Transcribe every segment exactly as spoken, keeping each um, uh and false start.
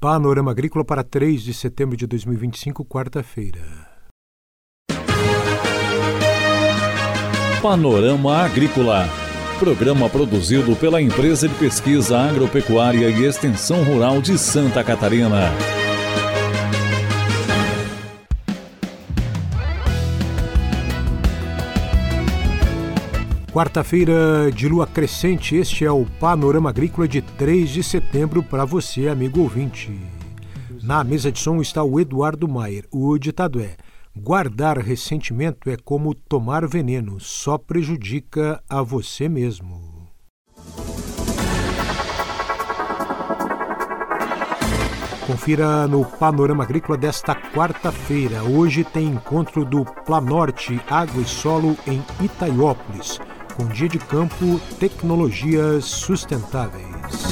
Panorama Agrícola para três de setembro de dois mil e vinte e cinco, quarta-feira. Panorama Agrícola, programa produzido pela Empresa de Pesquisa Agropecuária e Extensão Rural de Santa Catarina. Quarta-feira de lua crescente, este é o Panorama Agrícola de três de setembro para você, amigo ouvinte. Na mesa de som está o Eduardo Maier. O ditado é: guardar ressentimento é como tomar veneno, só prejudica a você mesmo. Confira no Panorama Agrícola desta quarta-feira. Hoje tem encontro do Planorte Água e Solo em Itaiópolis, com dia de campo, tecnologias sustentáveis.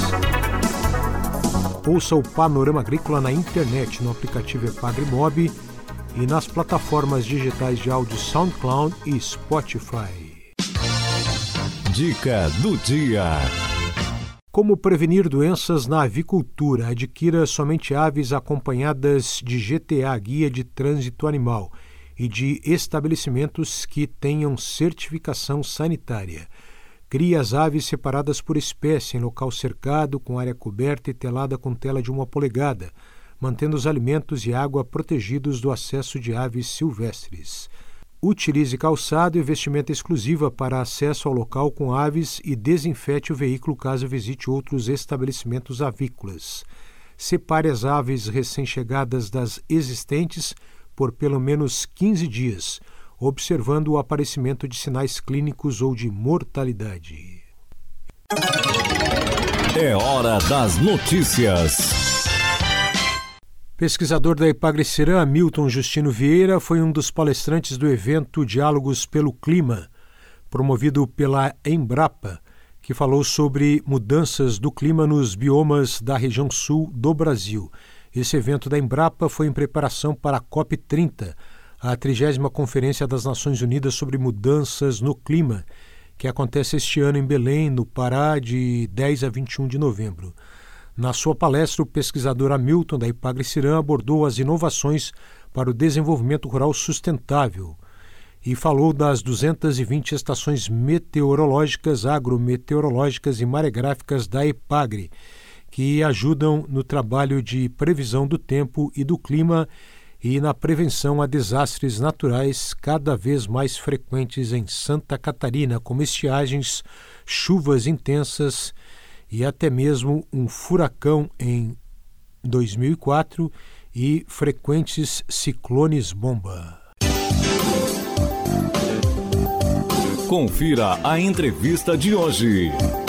Ouça o Panorama Agrícola na internet, no aplicativo EpagriMob e nas plataformas digitais de áudio SoundCloud e Spotify. Dica do dia. Como prevenir doenças na avicultura? Adquira somente aves acompanhadas de G T A, Guia de Trânsito Animal, e de estabelecimentos que tenham certificação sanitária. Crie as aves separadas por espécie em local cercado, com área coberta e telada com tela de uma polegada, mantendo os alimentos e água protegidos do acesso de aves silvestres. Utilize calçado e vestimenta exclusiva para acesso ao local com aves e desinfete o veículo caso visite outros estabelecimentos avícolas. Separe as aves recém-chegadas das existentes por pelo menos quinze dias, observando o aparecimento de sinais clínicos ou de mortalidade. É hora das notícias. Pesquisador da Epagri-Ciram, Hamilton Justino Vieira, foi um dos palestrantes do evento Diálogos pelo Clima, promovido pela Embrapa, que falou sobre mudanças do clima nos biomas da região sul do Brasil. Esse evento da Embrapa foi em preparação para a COP trinta, a trigésima Conferência das Nações Unidas sobre Mudanças no Clima, que acontece este ano em Belém, no Pará, de dez a vinte e um de novembro. Na sua palestra, o pesquisador Hamilton, da Epagri-Ciram, abordou as inovações para o desenvolvimento rural sustentável e falou das duzentas e vinte estações meteorológicas, agrometeorológicas e maregráficas da Epagri, que ajudam no trabalho de previsão do tempo e do clima e na prevenção a desastres naturais cada vez mais frequentes em Santa Catarina, como estiagens, chuvas intensas e até mesmo um furacão em dois mil e quatro e frequentes ciclones bomba. Confira a entrevista de hoje.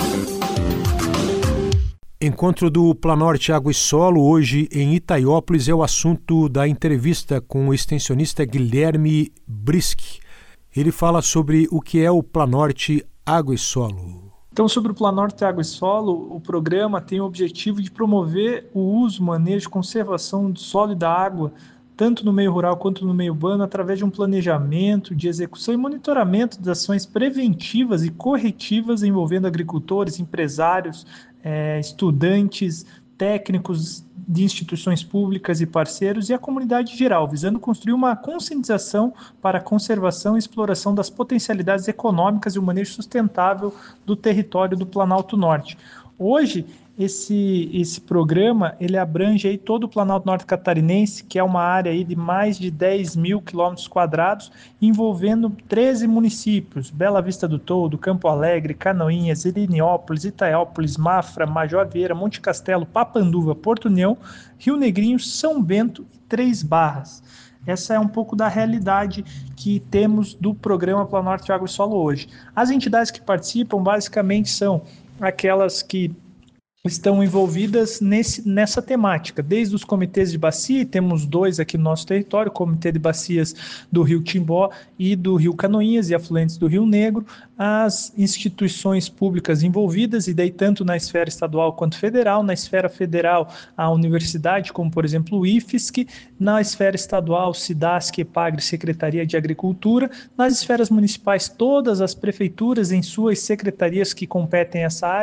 Encontro do Planorte Água e Solo, hoje em Itaiópolis, é o assunto da entrevista com o extensionista Guilherme Brisk. Ele fala sobre o que é o Planorte Água e Solo. Então, sobre o Planorte Água e Solo, o programa tem o objetivo de promover o uso, manejo e conservação do solo e da água, tanto no meio rural quanto no meio urbano, através de um planejamento de execução e monitoramento das ações preventivas e corretivas envolvendo agricultores, empresários, eh, estudantes, técnicos de instituições públicas e parceiros e a comunidade geral, visando construir uma conscientização para a conservação e exploração das potencialidades econômicas e o manejo sustentável do território do Planalto Norte. Hoje, esse, esse programa ele abrange aí todo o Planalto Norte Catarinense, que é uma área aí de mais de dez mil quilômetros quadrados, envolvendo treze municípios: Bela Vista do Toldo, Campo Alegre, Canoinhas, Iliniópolis, Itaiópolis, Mafra, Major Vieira, Monte Castelo, Papanduva, Porto União, Rio Negrinho, São Bento e Três Barras. Essa é um pouco da realidade que temos do programa Planorte Água e Solo hoje. As entidades que participam basicamente são aquelas que estão envolvidas nesse, nessa temática, desde os comitês de bacia, temos dois aqui no nosso território, o Comitê de Bacias do Rio Timbó e do Rio Canoinhas e afluentes do Rio Negro, as instituições públicas envolvidas, e daí tanto na esfera estadual quanto federal, na esfera federal a universidade, como por exemplo o I F S C, na esfera estadual SIDASC, EPAGRE, Secretaria de Agricultura, nas esferas municipais todas as prefeituras em suas secretarias que competem essa área,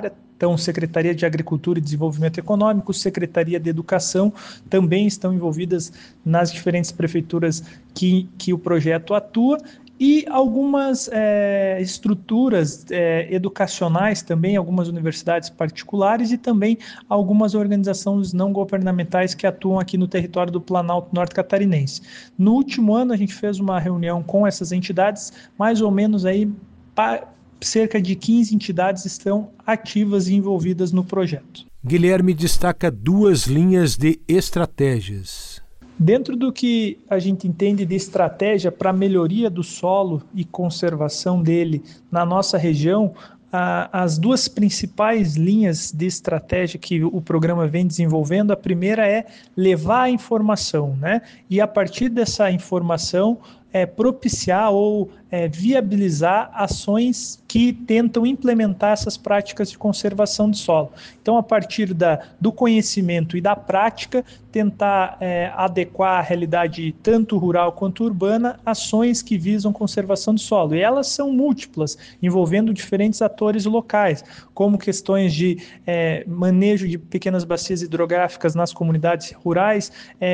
Então, Secretaria de Agricultura e Desenvolvimento Econômico, Secretaria de Educação também estão envolvidas nas diferentes prefeituras que, que o projeto atua, e algumas é, estruturas é, educacionais também, algumas universidades particulares e também algumas organizações não governamentais que atuam aqui no território do Planalto Norte Catarinense. No último ano, a gente fez uma reunião com essas entidades, mais ou menos aí, pa, cerca de quinze entidades estão ativas e envolvidas no projeto. Guilherme destaca duas linhas de estratégias. Dentro do que a gente entende de estratégia para a melhoria do solo e conservação dele na nossa região, a, as duas principais linhas de estratégia que o programa vem desenvolvendo, a primeira é levar a informação, né? E a partir dessa informação, é, propiciar ou é, viabilizar ações que tentam implementar essas práticas de conservação de solo. Então, a partir da, do conhecimento e da prática, tentar é, adequar a realidade tanto rural quanto urbana, ações que visam conservação de solo. E elas são múltiplas, envolvendo diferentes atores locais, como questões de é, manejo de pequenas bacias hidrográficas nas comunidades rurais,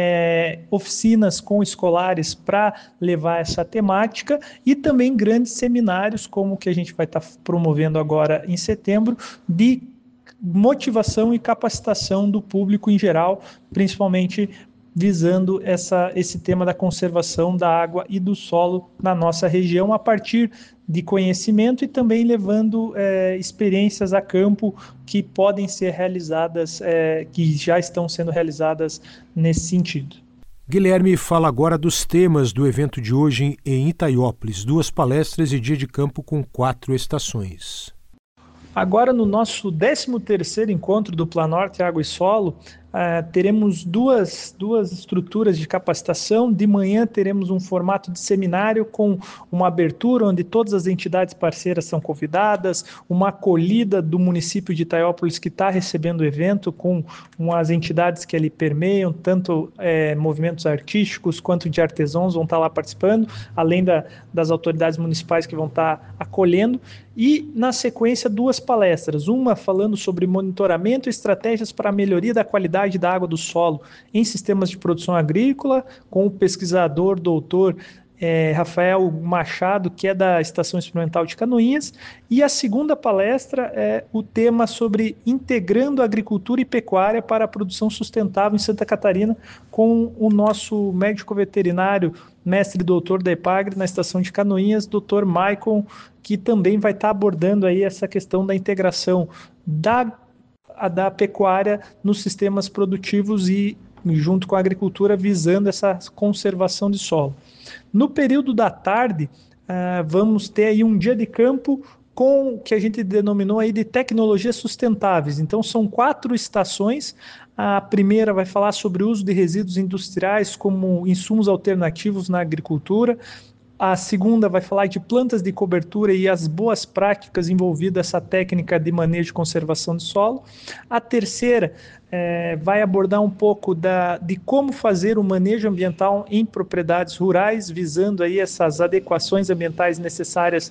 é, oficinas com escolares para levar essa temática e também grandes seminários, como o que a gente vai estar promovendo agora em setembro, de motivação e capacitação do público em geral, principalmente visando essa, esse tema da conservação da água e do solo na nossa região, a partir de conhecimento e também levando é, experiências a campo que podem ser realizadas, é, que já estão sendo realizadas nesse sentido. Guilherme fala agora dos temas do evento de hoje em Itaiópolis, duas palestras e dia de campo com quatro estações. Agora, no nosso décimo terceiro encontro do Planorte Água e Solo, uh, teremos duas, duas estruturas de capacitação. De manhã teremos um formato de seminário com uma abertura onde todas as entidades parceiras são convidadas, uma acolhida do município de Itaiópolis que está recebendo o evento com umas entidades que ali permeiam, tanto é, movimentos artísticos quanto de artesãos vão estar lá participando, além da, das autoridades municipais que vão estar acolhendo. E, na sequência, duas palestras, uma falando sobre monitoramento e estratégias para a melhoria da qualidade da água do solo em sistemas de produção agrícola, com o pesquisador, doutor é, Rafael Machado, que é da Estação Experimental de Canoinhas, e a segunda palestra é o tema sobre integrando agricultura e pecuária para a produção sustentável em Santa Catarina, com o nosso médico veterinário, mestre e doutor da EPAGRE na Estação de Canoinhas, doutor Maicon, que também vai estar abordando aí essa questão da integração da, a, da pecuária nos sistemas produtivos e junto com a agricultura, visando essa conservação de solo. No período da tarde, uh, vamos ter aí um dia de campo com o que a gente denominou aí de tecnologias sustentáveis. Então, são quatro estações. A primeira vai falar sobre o uso de resíduos industriais como insumos alternativos na agricultura. A segunda vai falar de plantas de cobertura e as boas práticas envolvidas nessa técnica de manejo e conservação de solo. A terceira é, vai abordar um pouco da, de como fazer o manejo ambiental em propriedades rurais, visando aí essas adequações ambientais necessárias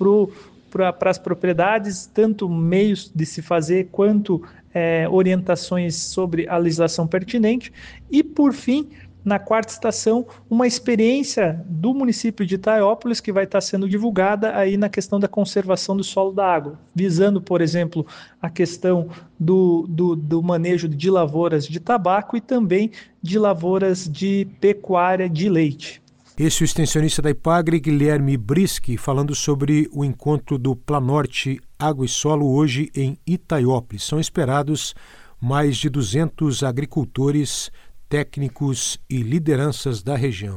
para as propriedades, tanto meios de se fazer quanto é, orientações sobre a legislação pertinente. E, por fim, na quarta estação, uma experiência do município de Itaiópolis que vai estar sendo divulgada aí na questão da conservação do solo da água, visando, por exemplo, a questão do, do, do manejo de lavouras de tabaco e também de lavouras de pecuária de leite. Esse é o extensionista da EPAGRE, Guilherme Brischi, falando sobre o encontro do Planorte Água e Solo hoje em Itaiópolis. São esperados mais de duzentos agricultores, técnicos e lideranças da região.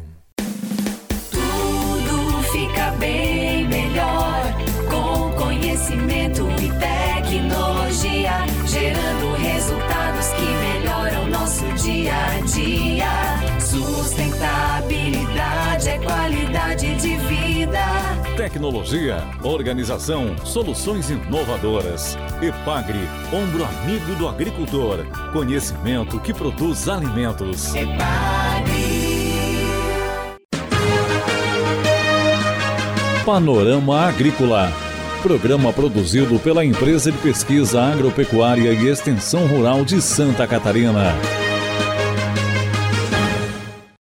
Tudo fica bem melhor com conhecimento e tecnologia, gerando resultados que melhoram nosso dia a dia. Sustentabilidade é qualidade de vida. Tecnologia, organização, soluções inovadoras. EPAGRE, ombro amigo do agricultor. Conhecimento que produz alimentos. EPAGRE. Panorama Agrícola. Programa produzido pela Empresa de Pesquisa Agropecuária e Extensão Rural de Santa Catarina.